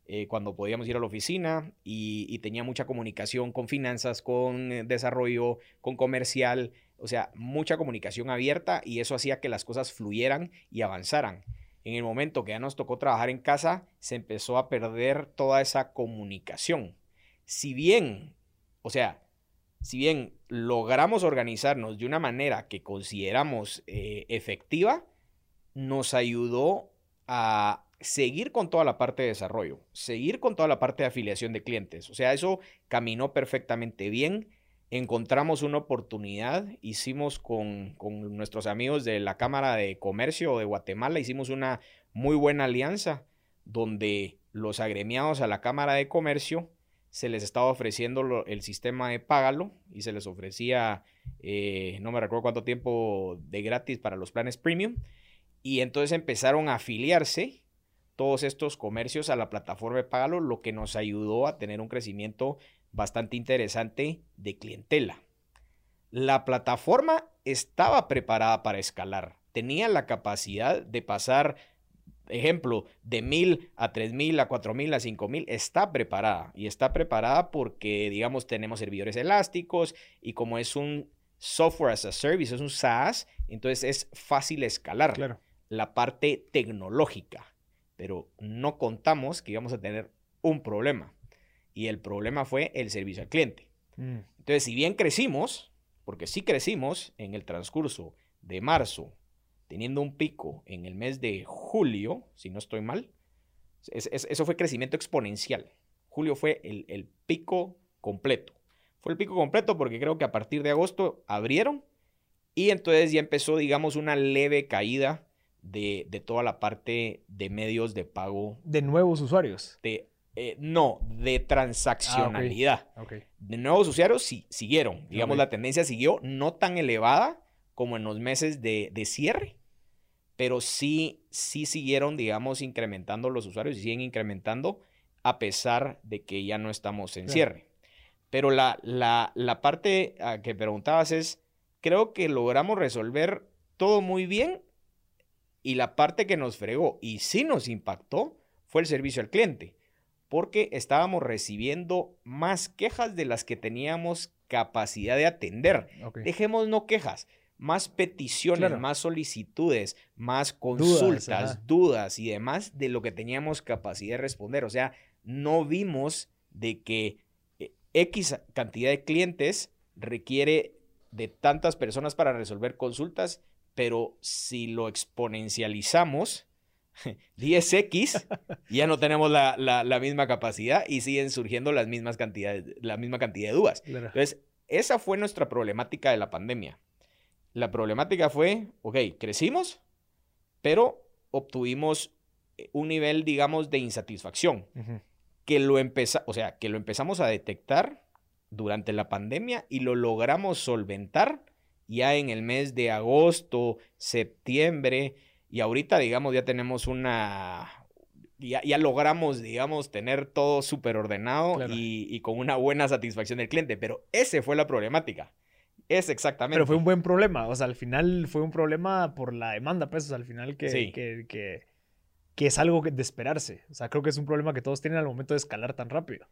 eh, cuando podíamos ir a la oficina y, y tenía mucha comunicación con finanzas, con eh, desarrollo, con comercial, o sea, mucha comunicación abierta y eso hacía que las cosas fluyeran y avanzaran. En el momento que ya nos tocó trabajar en casa, se empezó a perder toda esa comunicación. Si bien, o sea, si bien logramos organizarnos de una manera que consideramos eh, efectiva, nos ayudó a seguir con toda la parte de desarrollo, seguir con toda la parte de afiliación de clientes. O sea, eso caminó perfectamente bien. Encontramos una oportunidad, hicimos con, con nuestros amigos de la Cámara de Comercio de Guatemala, hicimos una muy buena alianza donde los agremiados a la Cámara de Comercio se les estaba ofreciendo lo, el sistema de Págalo y se les ofrecía, eh, no me recuerdo cuánto tiempo de gratis para los planes premium. Y entonces empezaron a afiliarse todos estos comercios a la plataforma de Págalo, lo que nos ayudó a tener un crecimiento bastante interesante de clientela. La plataforma estaba preparada para escalar, tenía la capacidad de pasar, ejemplo, de mil a tres mil, a cuatro mil, a cinco mil, está preparada. Y está preparada porque, digamos, tenemos servidores elásticos y como es un software as a service, es un SaaS, entonces es fácil escalar. Claro. La parte tecnológica. Pero no contamos que íbamos a tener un problema. Y el problema fue el servicio al cliente. Mm. Entonces, si bien crecimos, porque sí crecimos en el transcurso de marzo, teniendo un pico en el mes de julio, si no estoy mal, es, es, eso fue crecimiento exponencial. Julio fue el, el pico completo. Fue el pico completo porque creo que a partir de agosto abrieron y entonces ya empezó, digamos, una leve caída de, de toda la parte de medios de pago. ¿De nuevos usuarios? De Eh, no, de transaccionalidad. Ah, okay. Okay. De nuevos usuarios sí, siguieron. Digamos, Okay. la tendencia siguió no tan elevada como en los meses de, de cierre, pero sí, sí siguieron, digamos, incrementando los usuarios y siguen incrementando a pesar de que ya no estamos en claro. cierre. Pero la, la, la parte a que preguntabas es, creo que logramos resolver todo muy bien y la parte que nos fregó y sí nos impactó fue el servicio al cliente. Porque estábamos recibiendo más quejas de las que teníamos capacidad de atender. Okay. Dejemos no quejas, más peticiones, claro. más solicitudes, más consultas, dudas, dudas y demás de lo que teníamos capacidad de responder. O sea, no vimos de que X cantidad de clientes requiere de tantas personas para resolver consultas, pero si lo exponencializamos diez equis, ya no tenemos la, la, la misma capacidad y siguen surgiendo las mismas cantidades, la misma cantidad de dudas. Claro. Entonces, esa fue nuestra problemática de la pandemia. La problemática fue, ok, crecimos, pero obtuvimos un nivel, digamos, de insatisfacción, uh-huh. que lo empeza, o sea, que lo empezamos a detectar durante la pandemia y lo logramos solventar ya en el mes de agosto, septiembre. Y ahorita, digamos, ya tenemos una... Ya, ya logramos, digamos, tener todo súper ordenado claro. y, y con una buena satisfacción del cliente. Pero esa fue la problemática. Es exactamente. Pero fue un buen problema. O sea, al final fue un problema por la demanda, pues. O sea, al final que, sí. que, que, que es algo de esperarse. O sea, creo que es un problema que todos tienen al momento de escalar tan rápido.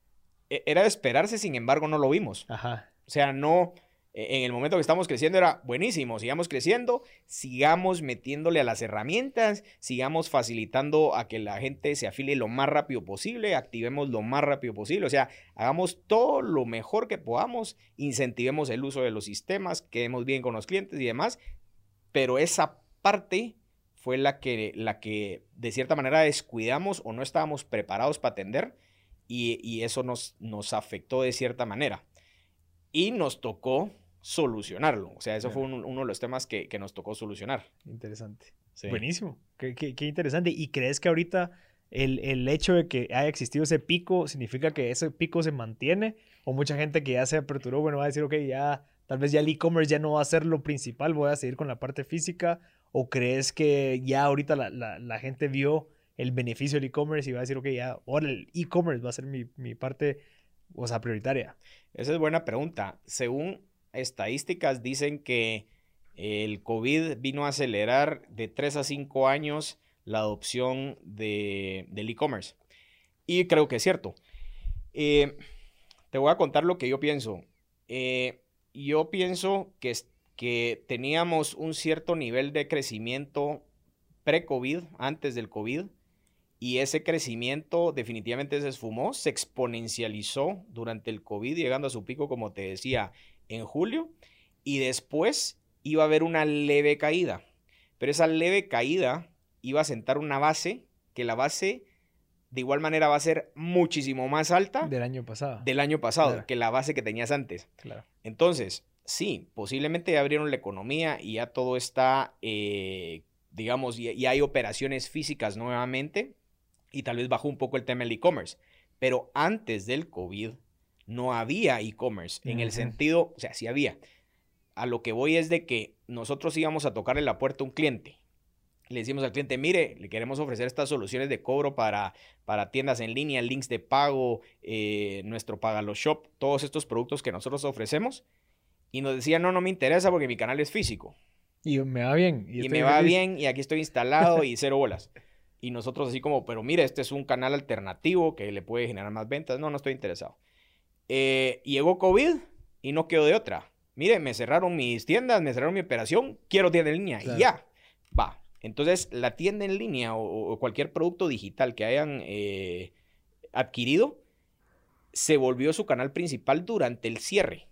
Era de esperarse, sin embargo, no lo vimos. Ajá. O sea, no... En el momento que estamos creciendo era buenísimo, sigamos creciendo, sigamos metiéndole a las herramientas, sigamos facilitando a que la gente se afilie lo más rápido posible, activemos lo más rápido posible, o sea, hagamos todo lo mejor que podamos, incentivemos el uso de los sistemas, quedemos bien con los clientes y demás, pero esa parte fue la que, la que de cierta manera descuidamos o no estábamos preparados para atender y, y eso nos, nos afectó de cierta manera y nos tocó solucionarlo. O sea, eso claro. fue un, uno de los temas que, que nos tocó solucionar. Interesante. Sí. Buenísimo. Qué, qué, qué interesante. ¿Y crees que ahorita el, el hecho de que haya existido ese pico significa que ese pico se mantiene? ¿O mucha gente que ya se aperturó, bueno, va a decir, ok, ya tal vez ya el e-commerce ya no va a ser lo principal, voy a seguir con la parte física? ¿O crees que ya ahorita la, la, la gente vio el beneficio del e-commerce y va a decir, ok, ya ahora el e-commerce va a ser mi, mi parte, o sea, prioritaria? Esa es buena pregunta. Según estadísticas dicen que el COVID vino a acelerar de tres a cinco años la adopción de, del e-commerce. Y creo que es cierto. Eh, te voy a contar lo que yo pienso. Eh, yo pienso que, que teníamos un cierto nivel de crecimiento pre-COVID, antes del COVID, y ese crecimiento definitivamente se esfumó, se exponencializó durante el COVID, llegando a su pico, como te decía, en julio, y después iba a haber una leve caída. Pero esa leve caída iba a sentar una base, que la base de igual manera va a ser muchísimo más alta del año pasado. Del año pasado, claro. que la base que tenías antes. Claro. Entonces, sí, posiblemente ya abrieron la economía y ya todo está, eh, digamos, y, y hay operaciones físicas nuevamente y tal vez bajó un poco el tema del e-commerce. Pero antes del COVID no había e-commerce en uh-huh. el sentido, o sea, sí había. A lo que voy es de que nosotros íbamos a tocarle la puerta a un cliente. Le decimos al cliente, mire, le queremos ofrecer estas soluciones de cobro para, para tiendas en línea, links de pago, eh, nuestro Págalo Shop, todos estos productos que nosotros ofrecemos. Y nos decía, no, no me interesa porque mi canal es físico. Y me va bien. Y, y me va feliz. bien y aquí estoy instalado y cero bolas. Y nosotros así como, pero mire, este es un canal alternativo que le puede generar más ventas. No, no estoy interesado. Eh, llegó COVID y no quedó de otra. Mire, me cerraron mis tiendas, me cerraron mi operación, quiero tienda en línea. Claro. Y ya, va. Entonces, la tienda en línea o, o cualquier producto digital que hayan eh, adquirido se volvió su canal principal durante el cierre.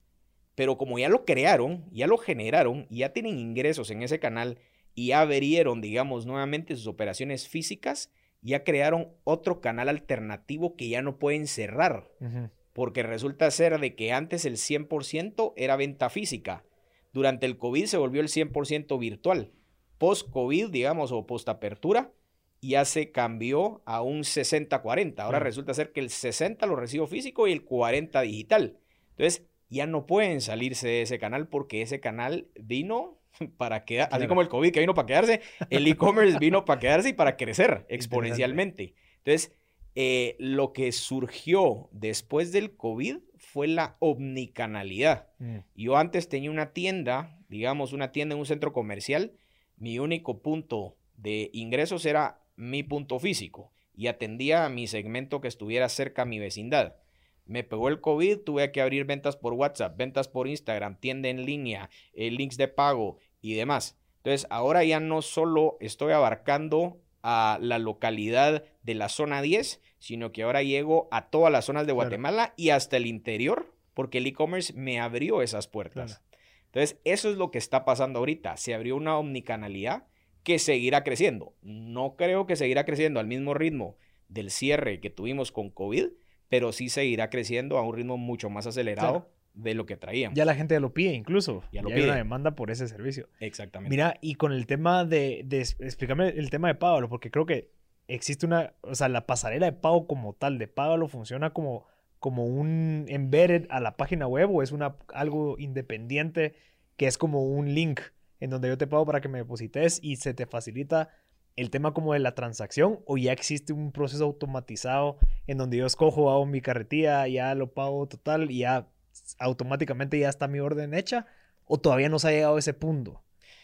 Pero como ya lo crearon, ya lo generaron, y ya tienen ingresos en ese canal y ya abrieron, digamos, nuevamente sus operaciones físicas, ya crearon otro canal alternativo que ya no pueden cerrar. Uh-huh. Porque resulta ser de que antes el cien por ciento era venta física. Durante el COVID se volvió el cien por ciento virtual. Post-COVID, digamos, o post-apertura, ya se cambió a un sesenta cuarenta. Ahora mm. resulta ser que el sesenta lo recibo físico y el cuarenta digital. Entonces, ya no pueden salirse de ese canal porque ese canal vino para quedar, claro. así como el COVID que vino para quedarse, el e-commerce vino para quedarse y para crecer exponencialmente. Entonces, eh, lo que surgió después del COVID fue la omnicanalidad. Mm. Yo antes tenía una tienda, digamos, una tienda en un centro comercial. Mi único punto de ingresos era mi punto físico y atendía a mi segmento que estuviera cerca a mi vecindad. Me pegó el COVID, tuve que abrir ventas por WhatsApp, ventas por Instagram, tienda en línea, eh, links de pago y demás. Entonces, ahora ya no solo estoy abarcando a la localidad de la zona diez, sino que ahora llego a todas las zonas de Guatemala claro. y hasta el interior, porque el e-commerce me abrió esas puertas. Claro. Entonces, eso es lo que está pasando ahorita. Se abrió una omnicanalidad que seguirá creciendo. No creo que seguirá creciendo al mismo ritmo del cierre que tuvimos con COVID, pero sí seguirá creciendo a un ritmo mucho más acelerado claro. de lo que traíamos. Ya la gente ya lo pide incluso. Ya lo ya pide. Hay una demanda por ese servicio. Exactamente. Mira, y con el tema de, de... Explícame el tema de Págalo, porque creo que existe una... O sea, la pasarela de pago como tal de Págalo funciona como... como un embedded a la página web o es una, algo independiente que es como un link en donde yo te pago para que me deposites y se te facilita el tema como de la transacción o ya existe un proceso automatizado en donde yo escojo, hago mi carretilla, ya lo pago total y ya automáticamente ya está mi orden hecha o todavía no se ha llegado a ese punto?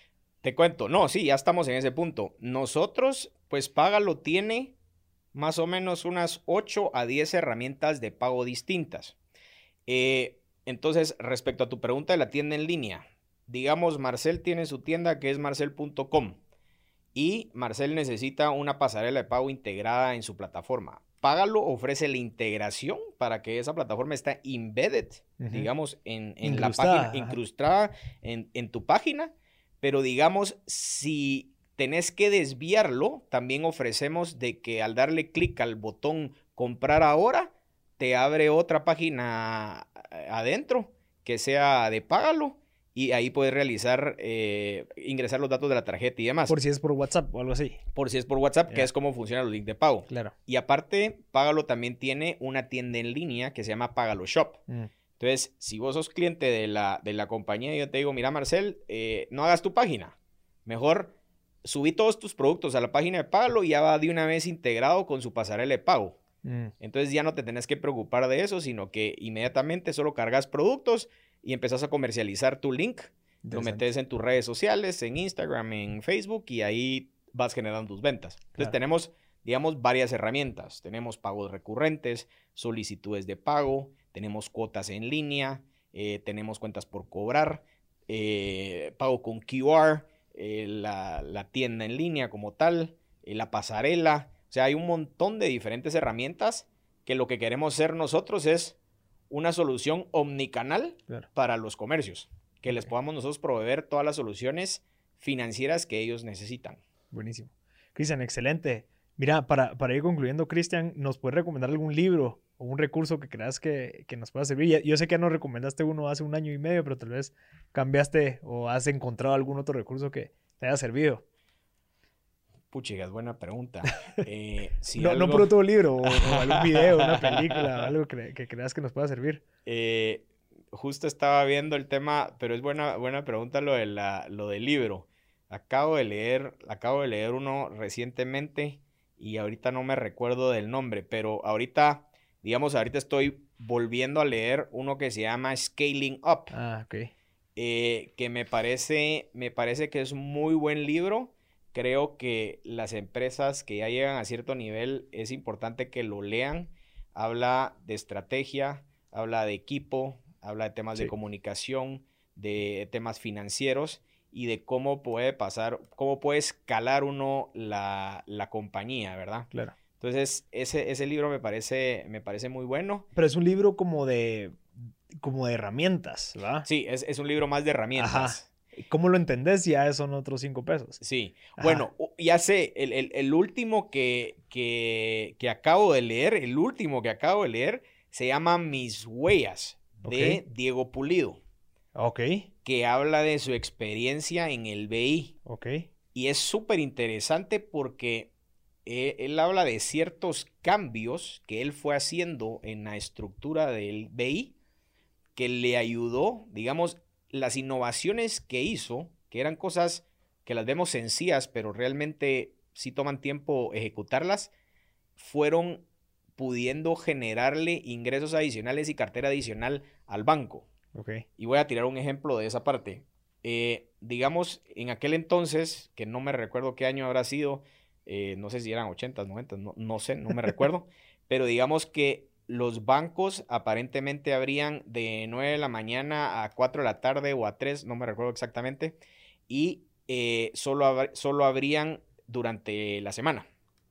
Te cuento, no, sí, ya estamos en ese punto. Nosotros, pues Págalo tiene más o menos unas ocho a diez herramientas de pago distintas. Eh, entonces, respecto a tu pregunta de la tienda en línea, digamos, Marcel tiene su tienda que es marcel punto com y Marcel necesita una pasarela de pago integrada en su plataforma. Págalo ofrece la integración para que esa plataforma esté embedded, uh-huh. digamos, en, en la página, incrustada en, en tu página, pero digamos, si tenés que desviarlo, también ofrecemos de que al darle clic al botón comprar ahora, te abre otra página adentro que sea de Págalo y ahí puedes realizar, eh, ingresar los datos de la tarjeta y demás. Por si es por WhatsApp o algo así. Por si es por WhatsApp, yeah. que es como funcionan los links de pago. Claro. Y aparte, Págalo también tiene una tienda en línea que se llama Págalo Shop. Mm. Entonces, si vos sos cliente de la, de la compañía y yo te digo, mira Marcel, eh, no hagas tu página. Mejor subí todos tus productos a la página de Págalo y ya va de una vez integrado con su pasarela de pago. Mm. Entonces ya no te tenés que preocupar de eso, sino que inmediatamente solo cargas productos y empezás a comercializar tu link. Lo metes en tus redes sociales, en Instagram, en Facebook y ahí vas generando tus ventas. Entonces claro. tenemos digamos, varias herramientas. Tenemos pagos recurrentes, solicitudes de pago, tenemos cuotas en línea, eh, tenemos cuentas por cobrar, eh, pago con Q R, eh, la, la tienda en línea como tal, eh, la pasarela. O sea, hay un montón de diferentes herramientas que lo que queremos ser nosotros es una solución omnicanal claro. para los comercios, que okay. les podamos nosotros proveer todas las soluciones financieras que ellos necesitan. Buenísimo. Cristian, excelente. Mira, para, para ir concluyendo, Cristian, ¿nos puedes recomendar algún libro o un recurso que creas que, que nos pueda servir? Yo sé que ya nos recomendaste uno hace un año y medio, pero tal vez cambiaste o has encontrado algún otro recurso que te haya servido. Puchigas, buena pregunta. Eh, si no, algo... no por otro libro o, o algún video, una película, algo que, que creas que nos pueda servir. Eh, justo estaba viendo el tema, pero es buena, buena pregunta lo, de la, lo del libro. Acabo de leer, acabo de leer uno recientemente y ahorita no me recuerdo del nombre, pero ahorita, digamos, ahorita estoy volviendo a leer uno que se llama Scaling Up. Ah, ok. Eh, que me parece, me parece que es un muy buen libro. Creo que las empresas que ya llegan a cierto nivel es importante que lo lean. Habla de estrategia, habla de equipo, habla de temas sí. de comunicación, de temas financieros y de cómo puede pasar, cómo puede escalar uno la, la compañía, ¿verdad? Claro. Entonces, ese, ese libro me parece, me parece muy bueno. Pero es un libro como de, como de herramientas, ¿verdad? Sí, es, es un libro más de herramientas. Ajá. ¿Cómo lo entendés? Ya son otros cinco pesos. Sí. Ajá. Bueno, ya sé, el, el, el último que, que, que acabo de leer, el último que acabo de leer, se llama Mis Huellas, de okay. Diego Pulido. Ok. Que habla de su experiencia en el B I. Ok. Y es súper interesante porque eh, él habla de ciertos cambios que él fue haciendo en la estructura del B I que le ayudó, digamos, las innovaciones que hizo, que eran cosas que las vemos sencillas, pero realmente sí toman tiempo ejecutarlas, fueron pudiendo generarle ingresos adicionales y cartera adicional al banco. Okay. Y voy a tirar un ejemplo de esa parte. Eh, digamos, en aquel entonces, que no me recuerdo qué año habrá sido, eh, no sé si eran ochentas, noventas, no, no sé, no me recuerdo, pero digamos que los bancos aparentemente abrían de nueve de la mañana a cuatro de la tarde o a tres, no me recuerdo exactamente, y eh, solo, ab- solo abrían durante la semana.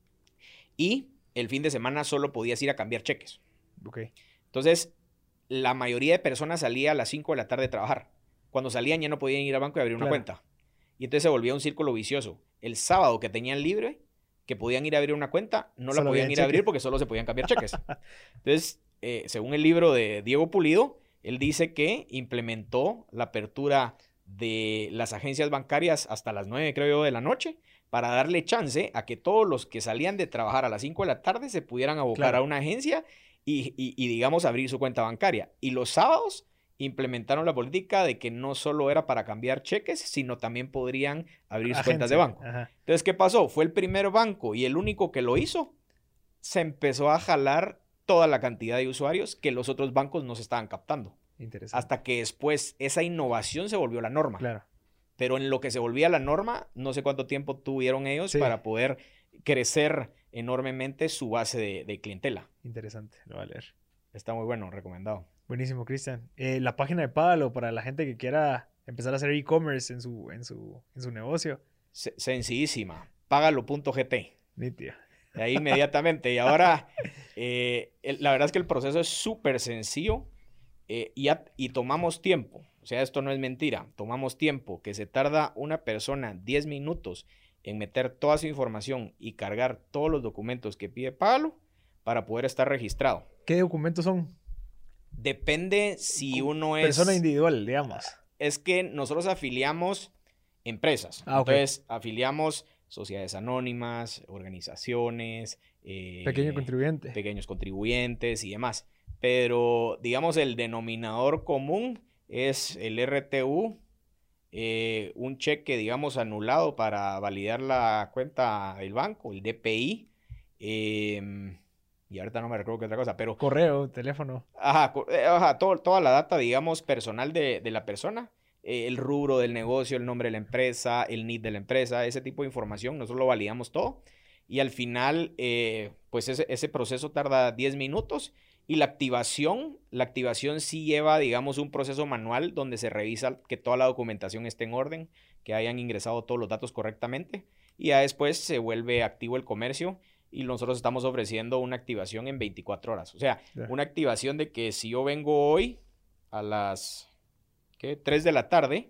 Y el fin de semana solo podías ir a cambiar cheques. Okay. Entonces, la mayoría de personas salía a las cinco de la tarde a trabajar. Cuando salían ya no podían ir al banco y abrir una claro. cuenta. Y entonces se volvía un círculo vicioso. El sábado que tenían libre, que podían ir a abrir una cuenta, no solo la podían ir cheque. a abrir porque solo se podían cambiar cheques. Entonces, eh, según el libro de Diego Pulido, él dice que implementó la apertura de las agencias bancarias hasta las nueve, creo yo, de la noche, para darle chance a que todos los que salían de trabajar a las cinco de la tarde se pudieran abocar claro. a una agencia y, y, y, digamos, abrir su cuenta bancaria. Y los sábados implementaron la política de que no solo era para cambiar cheques, sino también podrían abrir sus cuentas de banco. Ajá. Entonces, ¿qué pasó? Fue el primer banco y el único que lo hizo. Se empezó a jalar toda la cantidad de usuarios que los otros bancos no se estaban captando. Interesante. Hasta que después esa innovación se volvió la norma. Claro. Pero en lo que se volvía la norma, no sé cuánto tiempo tuvieron ellos sí. para poder crecer enormemente su base de, de clientela. Interesante, lo voy a leer. Está muy bueno, recomendado. Buenísimo, Cristian. Eh, la página de Págalo para la gente que quiera empezar a hacer e-commerce en su, en, su, en su negocio. S- sencillísima. Págalo punto g t. Nítido. Ahí inmediatamente. Y ahora, eh, el, la verdad es que el proceso es súper sencillo eh, y, a, y tomamos tiempo. O sea, esto no es mentira. Tomamos tiempo que se tarda una persona diez minutos en meter toda su información y cargar todos los documentos que pide Págalo para poder estar registrado. ¿Qué documentos son? Depende si uno es... Persona individual, digamos. Es que nosotros afiliamos empresas. Ah, okay. Entonces, afiliamos sociedades anónimas, organizaciones... Eh, Pequeño contribuyente. Pequeños contribuyentes y demás. Pero, digamos, el denominador común es el R T U, eh, un cheque, digamos, anulado para validar la cuenta del banco, el D P I, eh, y ahorita no me recuerdo qué otra cosa, pero... Correo, teléfono. Ajá, ajá todo, toda la data, digamos, personal de, de la persona, eh, el rubro del negocio, el nombre de la empresa, el N I D de la empresa, ese tipo de información, nosotros lo validamos todo y al final, eh, pues ese, ese proceso tarda diez minutos y la activación, la activación sí lleva, digamos, un proceso manual donde se revisa que toda la documentación esté en orden, que hayan ingresado todos los datos correctamente y ya después se vuelve activo el comercio y nosotros estamos ofreciendo una activación en veinticuatro horas. O sea, yeah. una activación de que si yo vengo hoy a las ¿qué? tres de la tarde,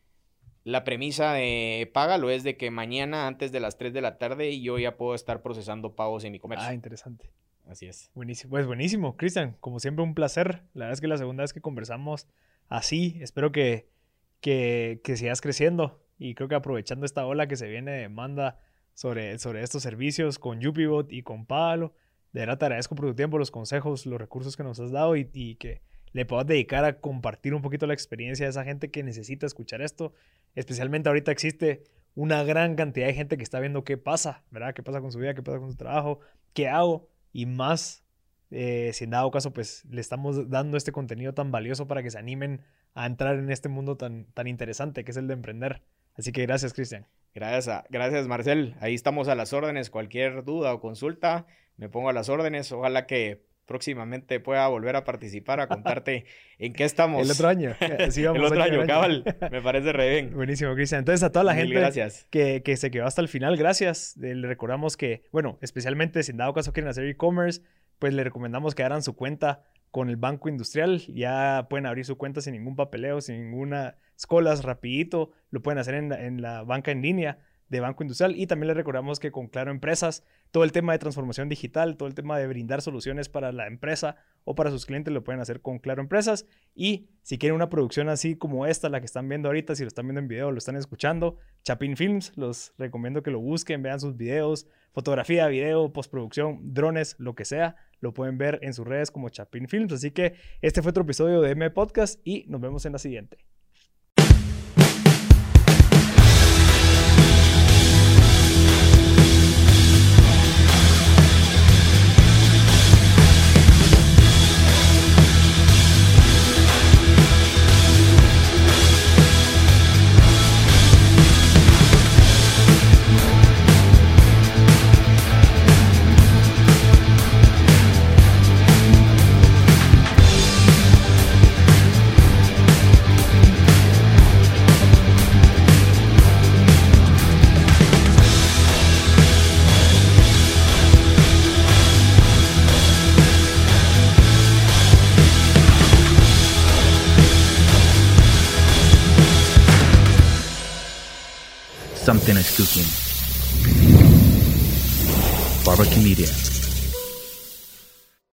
la premisa de págalo es de que mañana antes de las tres de la tarde yo ya puedo estar procesando pagos en mi comercio. Ah, interesante. Así es. Buenísimo. Pues buenísimo, Cristian. Como siempre, un placer. La verdad es que la segunda vez que conversamos así, espero que, que, que sigas creciendo y creo que aprovechando esta ola que se viene de demanda sobre, sobre estos servicios con YupiBot y con Págalo. De verdad te agradezco por tu tiempo, los consejos, los recursos que nos has dado y, y que le puedas dedicar a compartir un poquito la experiencia de esa gente que necesita escuchar esto. Especialmente ahorita existe una gran cantidad de gente que está viendo qué pasa, ¿verdad? ¿Qué pasa con su vida? ¿Qué pasa con su trabajo? ¿Qué hago? Y más, eh, si en dado caso, pues le estamos dando este contenido tan valioso para que se animen a entrar en este mundo tan, tan interesante que es el de emprender. Así que gracias, Cristian. Gracias, a, gracias, Marcel. Ahí estamos a las órdenes. Cualquier duda o consulta, me pongo a las órdenes. Ojalá que próximamente pueda volver a participar, a contarte en qué estamos. El otro año. Sí, el otro año, año, cabal. Me parece re bien. Buenísimo, Cristian. Entonces, a toda la Mil gente gracias. Que, que se quedó hasta el final, gracias. Eh, le recordamos que, bueno, especialmente si en dado caso quieren hacer e-commerce, pues le recomendamos que abran su cuenta con el Banco Industrial. Ya pueden abrir su cuenta sin ningún papeleo, sin ninguna escolas, rapidito. Lo pueden hacer en, en la banca en línea de Banco Industrial. Y también les recordamos que con Claro Empresas, todo el tema de transformación digital, todo el tema de brindar soluciones para la empresa o para sus clientes lo pueden hacer con Claro Empresas. Y si quieren una producción así como esta, la que están viendo ahorita, si lo están viendo en video o lo están escuchando, Chapin Films, los recomiendo que lo busquen, vean sus videos, fotografía, video, postproducción, drones, lo que sea, lo pueden ver en sus redes como Chapin Films. Así que este fue otro episodio de M Podcast y nos vemos en la siguiente. Something is cooking. Barbecue Media.